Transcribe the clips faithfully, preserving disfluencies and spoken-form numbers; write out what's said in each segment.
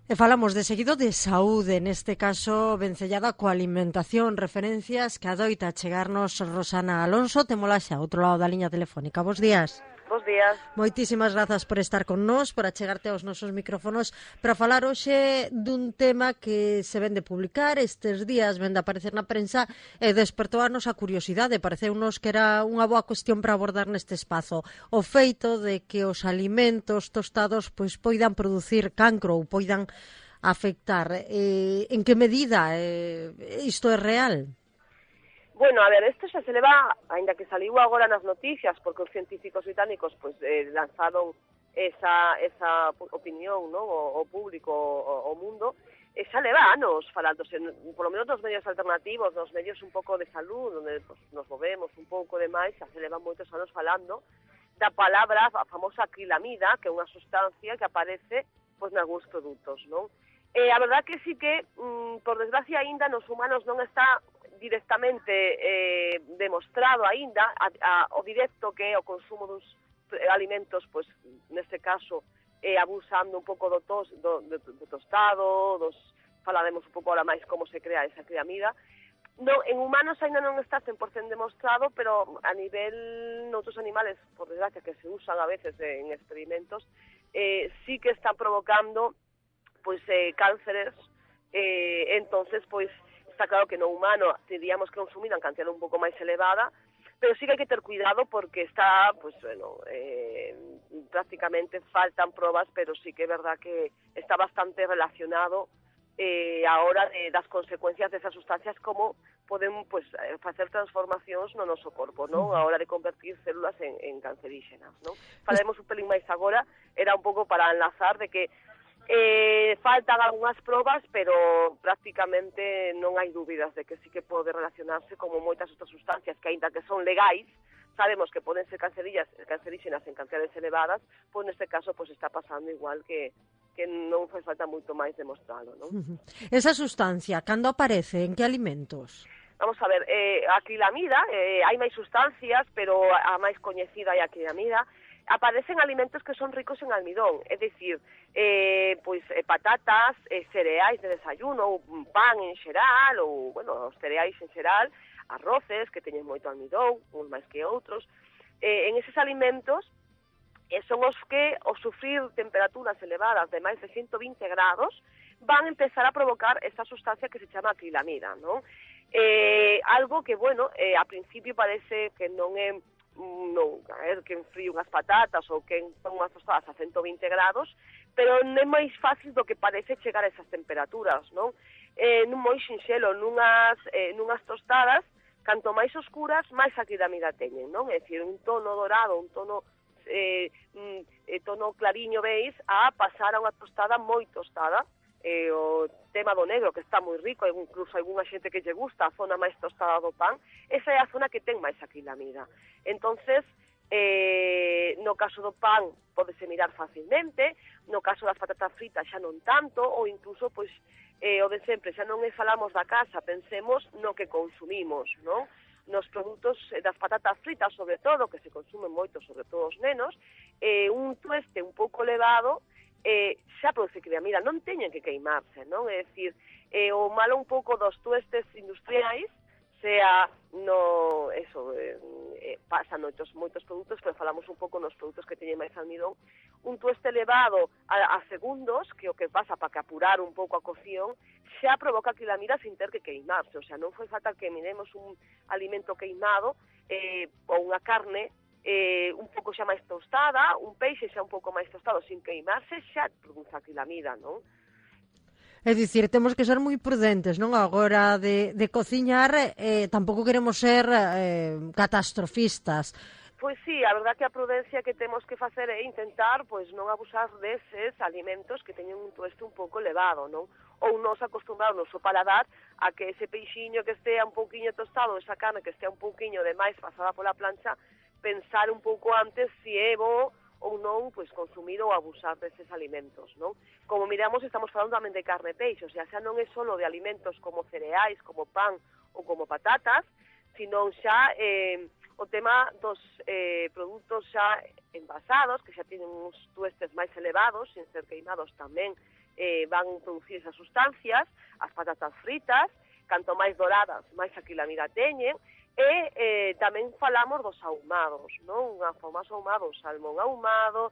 E falamos de seguido de saúde, neste caso vencellada coa alimentación, referencias que adoita chegarnos Rosana Alonso. Témola xa outro lado da liña telefónica. Bos días. Bos días. Moitísimas grazas por estar con nós, por achegarte aos nosos micrófonos para falar hoxe dun tema que se ven de publicar estes días, ven de aparecer na prensa e despertou a nosa curiosidade. Pareceunos que era unha boa cuestión para abordar neste espazo o feito de que os alimentos tostados pois poidan producir cancro ou poidan afectar. Eh, en que medida eh, isto é real? Bueno, a ver, isto xa se leva, aínda que saliu agora nas noticias, porque os científicos británicos pues, eh, lanzaron esa, esa opinión, ¿no? o, o público, o, o mundo, e xa leva anos falándose, por lo menos nos medios alternativos, nos medios un pouco de salud, onde pues, nos movemos un pouco de máis, xa se leva moitos anos falando da palabra, a famosa acrilamida, que é unha sustancia que aparece pues, nalgúns produtos, non? Eh, a verdad que sí que, mm, por desgracia, aínda nos humanos non está directamente eh, demostrado aínda a, a, o directo que é o consumo dos alimentos, pois, neste caso, eh, abusando un pouco do, tos, do, do, do tostado, dos, falaremos un pouco ahora máis como se crea esa acrilamida. No, en humanos aínda non está cen por cento demostrado, pero a nivel noutros animales, por desgracia, que se usan a veces en experimentos, eh, sí que están provocando pois eh, cánceres, eh, entonces, pois, está claro que no humano teríamos que consumir en cantidad un pouco máis elevada, pero sí que hai que ter cuidado porque está, pues bueno, eh, prácticamente faltan probas, pero sí que é verdad que está bastante relacionado eh, a hora de, das consecuencias desas sustancias, como poden pues, facer transformacións no noso corpo, non? A hora de convertir células en, en cancerígenas, non? Falaremos un pelín máis agora, era un pouco para enlazar de que Eh, faltan algunhas probas, pero prácticamente non hai dúbidas de que sí que pode relacionarse como moitas outras sustancias que, aínda que son legais, sabemos que poden ser cancerígenas en cantidades elevadas, pois neste caso pois está pasando igual que que non fai falta moito máis demostrado, non? Esa sustancia, cando aparece, en que alimentos? Vamos a ver, eh, a acrilamida, eh, hai máis sustancias, pero a máis coñecida é a acrilamida. Aparecen alimentos que son ricos en almidón, é dicir, eh, pois eh, patatas, eh, cereais de desayuno, ou pan en xeral, ou, bueno, os cereais en xeral, arroces que teñen moito almidón, uns máis que outros. Eh, en eses alimentos eh, son os que, ao sufrir temperaturas elevadas de máis de ciento vinte grados, van a empezar a provocar esta sustancia que se chama acrilamida, non? Eh, algo que, bueno, eh, a principio parece que non é non, a ver, que enfríe unhas patatas ou que pon unhas tostadas a ciento vinte grados, pero non é máis fácil do que parece chegar a esas temperaturas, non? Eh, nun moi sinxelo, nunhas, eh, nunhas tostadas, canto máis oscuras, máis acrilamida teñen, non? É dicir, un tono dorado, un tono eh, eh, tono clariño, veis, a pasar a unha tostada moi tostada. Eh, o tema do negro, que está moi rico, incluso hai unha xente que lle gusta a zona máis tostada do pan, esa é a zona que ten máis acrilamida. Entonces, eh, no caso do pan, podese mirar facilmente, no caso das patatas fritas xa non tanto, ou incluso, pois, eh, o de sempre, xa non é falamos da casa, pensemos no que consumimos, non? Nos produtos das patatas fritas, sobre todo, que se consumen moito, sobre todo os nenos, eh, un tueste un pouco elevado, eh, xa produce acrilamida, non teñen que queimarse, non? É dicir, eh, o malo un pouco dos tuestes industriais, sea no, eso, eh, eh, pasan moitos, moitos produtos, pero falamos un pouco nos produtos que teñen máis almidón, un tueste elevado a, a segundos, que o que pasa para que apurar un pouco a cocción, xa provoca acrilamida sin ter que queimarse, o sea, non foi falta que miremos un alimento queimado eh, ou unha carne eh, un pouco xa máis tostada, un peixe xa un pouco máis tostado sin queimarse, xa produce acrilamida, non? É dicir, temos que ser moi prudentes, non? Agora de, de cociñar, eh, tampouco queremos ser eh, catastrofistas. Pois sí, a verdad que a prudencia que temos que facer é intentar pois non abusar deses alimentos que teñen un tueste un pouco elevado, non? Ou nos acostumbrar o noso paladar a que ese peixiño que estea un pouquiño tostado, esa carne que estea un pouquiño de máis pasada pola plancha, pensar un pouco antes se é bo ou non, pois consumir ou abusar deses alimentos, non? Como miramos, estamos falando tamén de carne e peixe, o sea, xa non é só de alimentos como cereais, como pan ou como patatas, sino xa eh, o tema dos eh, produtos xa envasados, que xa tienen uns tuestes máis elevados, sin ser queimados tamén, eh, van producir esas sustancias, as patatas fritas, canto máis doradas, máis acrilamida teñen, e eh, tamén falamos dos ahumados, non? Más ahumado, salmón ahumado,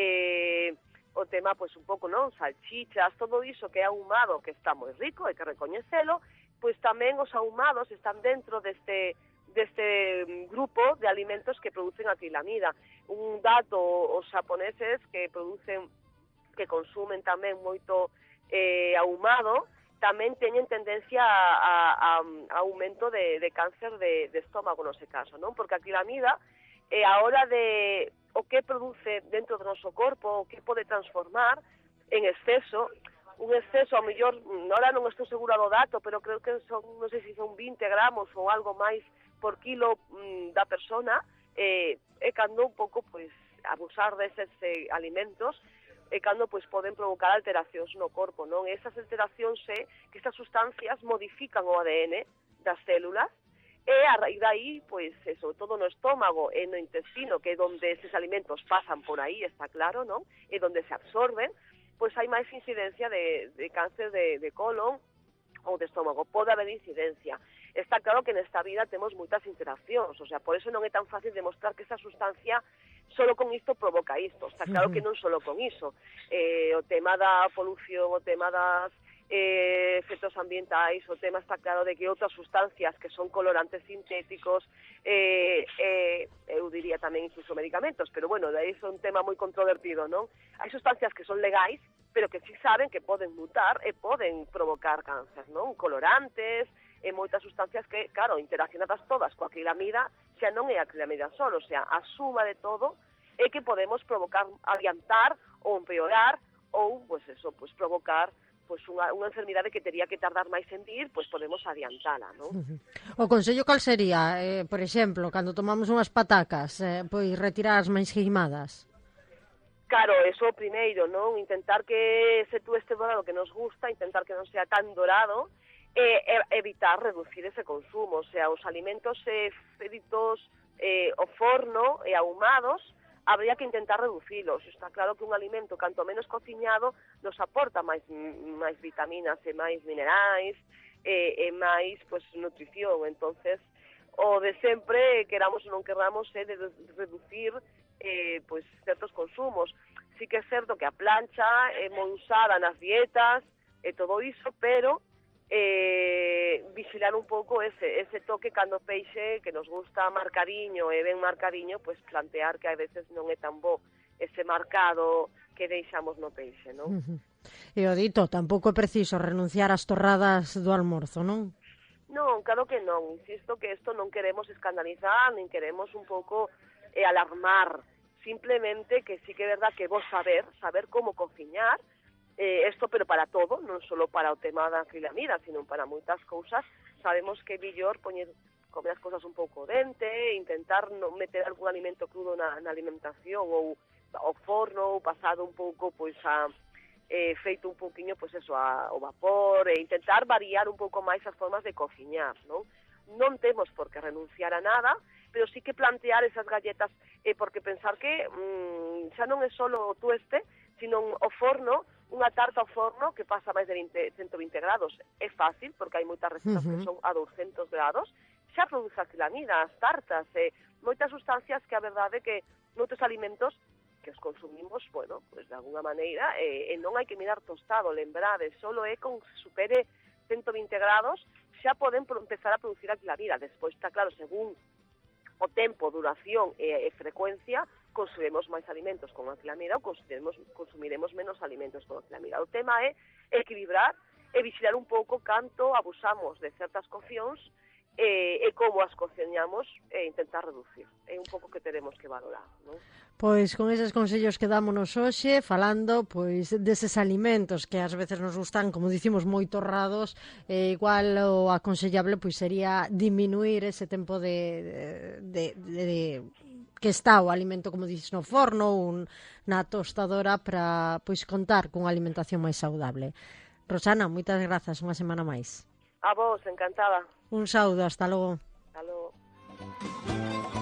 eh, o tema, pois, un pouco, non? Salchichas, todo iso que é ahumado, que está moi rico, hai que recoñecelo, pois tamén os ahumados están dentro deste deste grupo de alimentos que producen acrilamida. Un dato, os xaponeses que producen, que consumen tamén moito eh, ahumado, tamén teñen tendencia a, a, a aumento de, de cáncer de, de estómago, no se caso, non? Porque a acrilamida, eh, a hora de o que produce dentro do noso corpo, o que pode transformar en exceso, un exceso, ao mellor, ahora non estou segura do dato, pero creo que son, non sei se son vinte gramos ou algo máis por kilo mm, da persona, eh, é cando un pouco, pois, abusar deses eh, alimentos, e cando, pois, poden provocar alteracións no corpo, non? E esas alteracións é que estas sustancias modifican o A D N das células, e a raíz dai, pois, eh, sobre todo no estómago e no intestino, que é onde esses alimentos pasan por aí, está claro, non? E onde se absorben, pois hai máis incidencia de, de cáncer de, de colon ou de estómago. Pode haber incidencia. Está claro que nesta vida temos moitas interaccións, o sea, por eso non é tan fácil demostrar que esa sustancia solo con isto provoca isto. Está claro que non solo con iso. Eh, o tema da polución, o tema das eh, efectos ambientais, o tema está claro de que outras sustancias que son colorantes sintéticos, eh, eh, eu diría tamén incluso medicamentos, pero bueno, de aí é un tema moi controvertido, non? Hai sustancias que son legais, pero que sí saben que poden mutar e poden provocar cáncer, non? Colorantes, e moitas sustancias que, claro, interaccionadas todas coa acrilamida, xa non é acrilamida só, o sea, a suma de todo é que podemos provocar, adiantar ou empeorar, ou, pois eso, pois provocar pois unha, unha enfermidade que tería que tardar máis en vir, pois podemos adiantala, non? O consello cal sería, eh, por exemplo, cando tomamos unhas patacas, eh, pois retirar as máis queimadas? Claro, eso o primeiro, non? Intentar que ese tueste dorado que nos gusta, intentar que non sea tan dorado, e evitar reducir ese consumo, o sea, os alimentos eh, feitos eh, ao forno e ahumados, habría que intentar reducilos. Está claro que un alimento, canto menos cociñado, nos aporta máis, máis vitaminas e máis minerais e, e máis, pues, nutrición. Entonces, o de sempre, queramos ou non queramos, é de reducir eh, pues, certos consumos. Sí que é certo que a plancha é moi usada nas dietas e todo iso, pero eh, vigilar un pouco ese, ese toque cando peixe que nos gusta marcadiño e ben marcadiño, pues plantear que a veces non é tan bo ese marcado que deixamos no peixe, non? Uh-huh. E o dito, tampouco é preciso renunciar ás torradas do almorzo, non? Non, claro que non. Insisto que isto non queremos escandalizar, nin queremos un pouco eh, alarmar. Simplemente que sí que é verdad que vos saber, saber como cociñar, Eh, esto, pero para todo, non só para o tema da acrilamida, sino para moitas cousas. Sabemos que é mellor poñer, comer as cousas un pouco dente, intentar non meter algún alimento crudo na, na alimentación, ou ao forno, ou pasado un pouco, pois, a, eh, feito un pouquiño, pois, eso, a, ao vapor, e intentar variar un pouco máis as formas de cociñar, non? Non temos por que renunciar a nada, pero sí que plantear esas galletas, eh, porque pensar que mm, xa non é só o tueste, sino o forno, unha tarta ao forno que pasa máis de vinte, ciento vinte grados. É fácil, porque hai moitas recetas uh-huh. que son a douscentos grados, xa produce acrilamida, as tartas, e moitas sustancias que a verdade é que noutros alimentos que os consumimos, bueno, pues de alguna maneira, e, e non hai que mirar tostado, lembrade, solo é con que supere ciento vinte grados, xa poden empezar a producir acrilamida. Despois, está claro, según o tempo, duración e, e frecuencia, consumiremos máis alimentos con acrilamida ou consumiremos, consumiremos menos alimentos con acrilamida. O tema é equilibrar e vigilar un pouco canto abusamos de certas coccións e, e como as cociñamos e intentar reducir. É un pouco que teremos que valorar, non? Pois con eses consellos que dámonos hoxe, falando pois deses alimentos que ás veces nos gustan, como dicimos, moi torrados, eh, igual o aconsellable pois sería diminuir ese tempo de, de, de, de que está o alimento, como dices, no forno ou na tostadora para pois contar con alimentación máis saudable. Rosana, moitas grazas, unha semana máis. A vos, encantada. Un saúdo, hasta logo. Hasta logo.